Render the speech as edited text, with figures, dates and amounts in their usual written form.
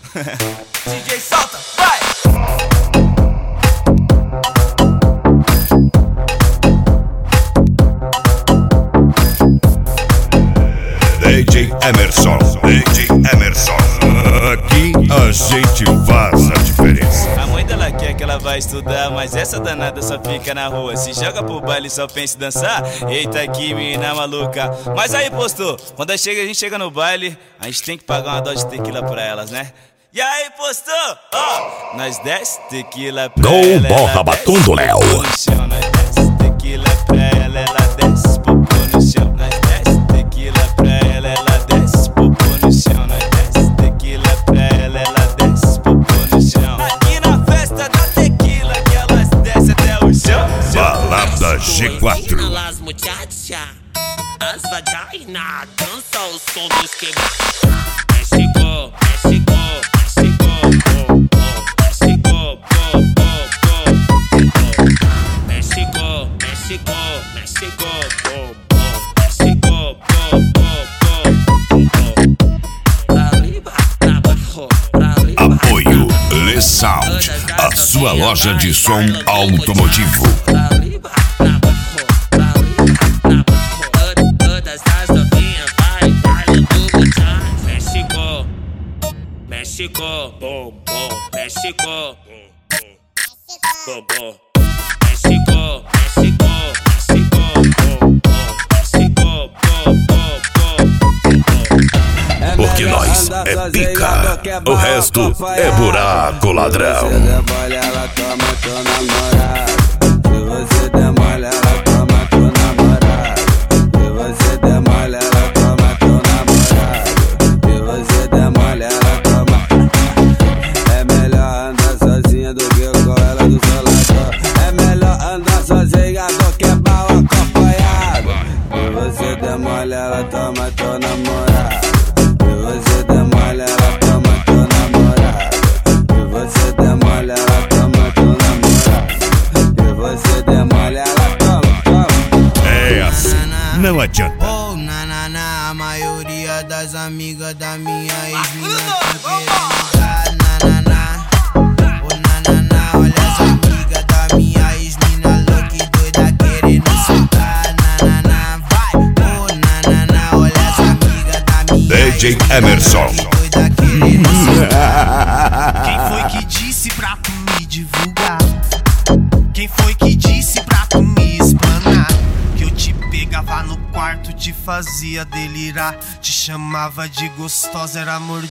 DJ solta, vai! DJ Emerson, aqui a gente faz a diferença. A mãe dela quer que ela vá estudar, mas essa danada só fica na rua. Se joga pro baile e só pensa em dançar, eita que menina maluca. Mas aí postou, quando a gente chega no baile, a gente tem que pagar uma dose de tequila pra elas, né? E aí postou, ó, nós desce tequila pra ela, Borra Batom do Léo. Nós desce tequila pra ela desce popô no chão. Nós desce tequila pra ela desce popô no chão. Nós desce tequila pra ela desce popô no chão. Aqui na festa da tequila que elas descem até o chão. Balada G4. As muchachas, as vagina, dança o som dos quebrados. México, México, México, México, México, México, México, Apoio Le Sound, a sua loja de som automotivo. México, bom, bom, México, bom, bom, México, México, México, bom, bom, México, bom, Porque nós é pica, o resto é buraco, ladrão. Se você der mole, ela toma teu namorado. Se você der mole, ela toma teu namorado. Se você der mole, ela toma. É melhor andar sozinha do que com ela do seu lado. É melhor andar sozinha do que mal acompanhado. Se você der mole, ela toma teu namorado. Se você der mole, ela toma teu namorado. Se você der mole, ela toma teu namorado. Se você der mole, ela toma. É assim, não adianta. Oh, a maioria das amigas da minha ex-mina tão querendo dar, oh, olha as amigas da minha ex-mina louca e doida querendo soltar, vai, oh, olha as amigas da minha DJ Emerson. doida querendo soltar. Quem foi que disse pra tu me divulgar? Quem foi que disse pra tu me explanar? Que eu te pegava no quarto, te fazia delirar, te chamava de gostosa, era amor